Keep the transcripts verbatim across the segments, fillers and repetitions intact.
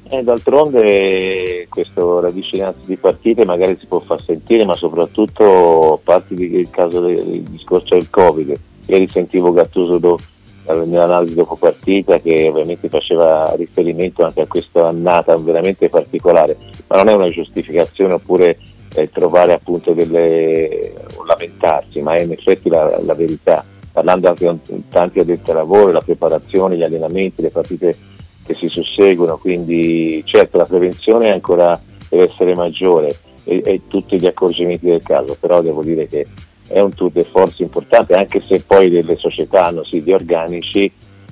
E d'altronde questo ravvicinarsi di partite magari si può far sentire, ma soprattutto a parte il caso del il discorso del Covid. Ieri sentivo Gattuso do, nell'analisi dopo partita che ovviamente faceva riferimento anche a questa annata veramente particolare, ma non è una giustificazione oppure eh, trovare appunto delle o lamentarsi, ma è in effetti la, la verità, parlando anche con tanti addetti ai lavori, la preparazione, gli allenamenti, le partite che si susseguono, quindi certo la prevenzione ancora deve essere maggiore e, e tutti gli accorgimenti del caso, però devo dire che è un tour de force importante, anche se poi delle società hanno sì di organici,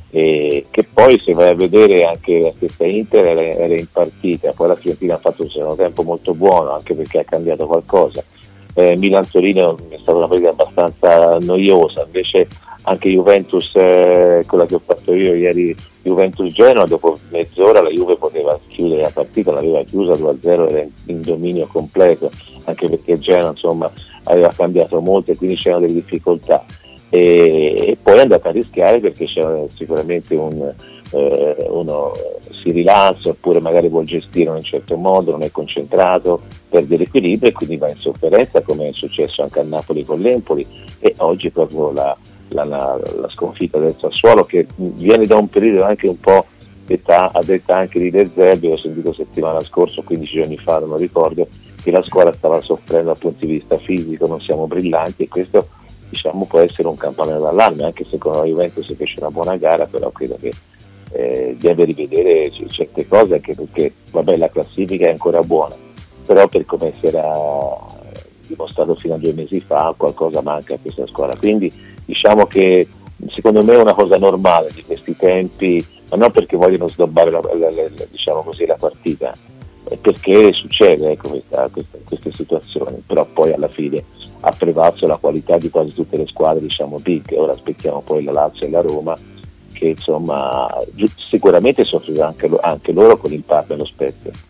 e che poi se vai a vedere anche la stessa Inter era, era in partita, poi la Fiorentina ha fatto un secondo tempo molto buono anche perché ha cambiato qualcosa. eh, Milan-Torino è stata una partita abbastanza noiosa, invece anche Juventus, eh, quella che ho fatto io ieri, Juventus-Genoa, dopo mezz'ora la Juve poteva chiudere la partita, l'aveva chiusa due a zero, era in dominio completo, anche perché Genoa insomma aveva cambiato molto e quindi c'erano delle difficoltà, e, e poi è andata a rischiare perché c'era sicuramente un, eh, uno si rilanza oppure magari vuol gestire in un certo modo, non è concentrato, perde l'equilibrio e quindi va in sofferenza, come è successo anche a Napoli con l'Empoli, e oggi proprio la La, la, la sconfitta del Sassuolo, che viene da un periodo anche un po' detta, a detta anche di De Zerbi, l'ho sentito settimana scorsa, quindici giorni fa, non lo ricordo, che la squadra stava soffrendo dal punto di vista fisico, non siamo brillanti, e questo diciamo può essere un campanello d'allarme, anche se con la Juventus si fece una buona gara, però credo che eh, deve rivedere c- certe cose, anche perché vabbè, la classifica è ancora buona, però per come si era dimostrato fino a due mesi fa qualcosa manca a questa squadra, quindi diciamo che secondo me è una cosa normale di questi tempi, ma non perché vogliono sdobbare la, la, la, diciamo così, la partita, è perché succede ecco, questa, questa, queste situazioni, però poi alla fine ha prevalso la qualità di quasi tutte le squadre, diciamo big. Ora aspettiamo poi la Lazio e la Roma, che insomma sicuramente soffriranno anche, anche loro con il par dello Spezia.